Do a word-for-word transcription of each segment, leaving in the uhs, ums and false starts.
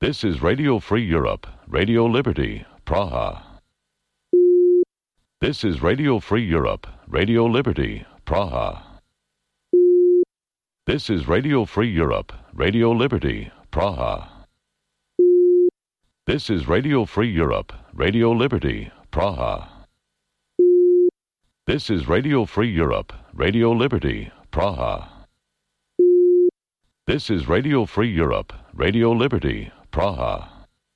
This is Radio Free Europe, Radio Liberty, Praha. This is Radio Free Europe, Radio Liberty, Praha. This is Radio Free Europe, Radio Liberty, Praha. This is Radio Free Europe, Radio Liberty, Praha. This is Radio Free Europe, Radio Liberty, Praha. This is Radio Free Europe, Radio Liberty, Praha.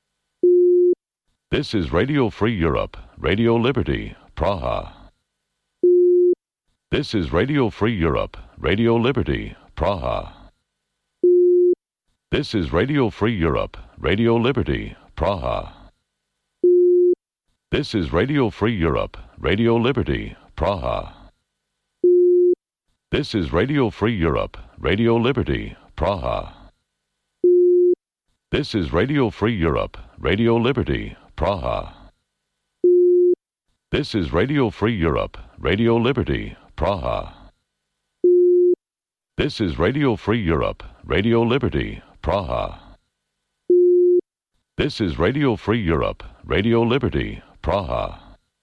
This is Radio Free Europe, Radio Liberty, Praha. This is Radio Free Europe, Radio Liberty, Praha. This is Radio Free Europe, Radio Liberty, Praha. This is Radio Free Europe, Radio Liberty, Praha. This is Radio Free Europe, Radio Liberty, Praha. This is Radio Free Europe, Radio Liberty, Praha. This is Radio Free Europe, Radio Liberty, Praha. This is Radio Free Europe, Radio Liberty, Praha. This is Radio Free Europe, Radio Liberty, Praha.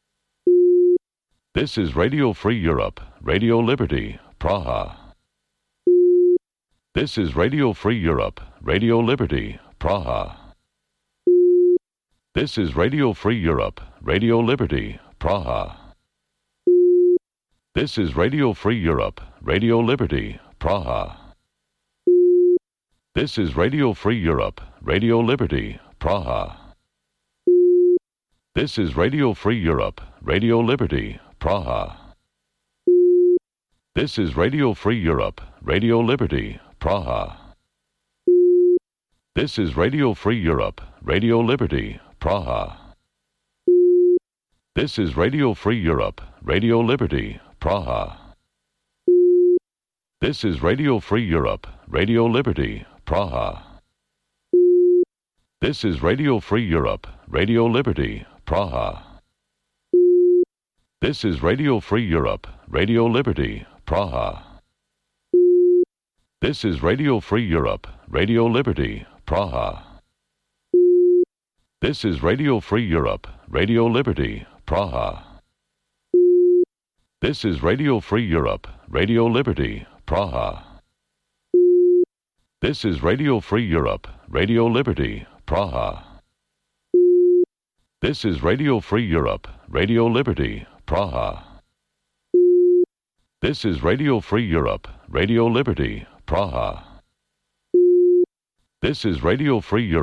This is Radio Free Europe, Radio Liberty, Praha. This is Radio Free Europe, Radio Liberty, Praha. This is Radio Free Europe, Radio Liberty, Praha. This is Radio Free Europe, Radio Liberty, Praha. This is Radio Free Europe, Radio Liberty, Praha. This is Radio Free Europe, Radio Liberty, Praha. This is Radio Free Europe, Radio Liberty, Praha. This is Radio Free Europe, Radio Liberty, Praha. This is Radio Free Europe, Radio Liberty, Praha. This is Radio Free Europe, Radio Liberty, Praha. This is Radio Free Europe, Radio Liberty, Praha. This is Radio Free Europe, Radio Liberty, Praha. This is Radio Free Europe, Radio Liberty, Praha. This is Radio Free Europe, Radio Liberty, Praha. This is Radio Free Europe, Radio Liberty, Praha. This is Radio Free Europe, Radio Liberty, Praha. This is Radio Free Europe, Radio Liberty, Praha. This is Radio Free Europe, Radio Liberty, Praha. This is Radio Free Europe.